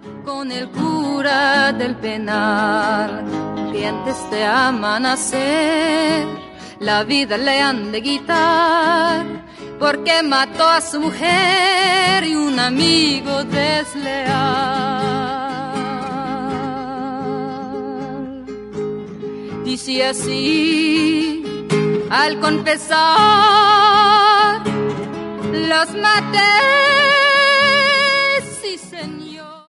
con el cura del penal, que antes de amanecer la vida le han de quitar, porque mató a su mujer y un amigo desleal. Dice así al confesar: los maté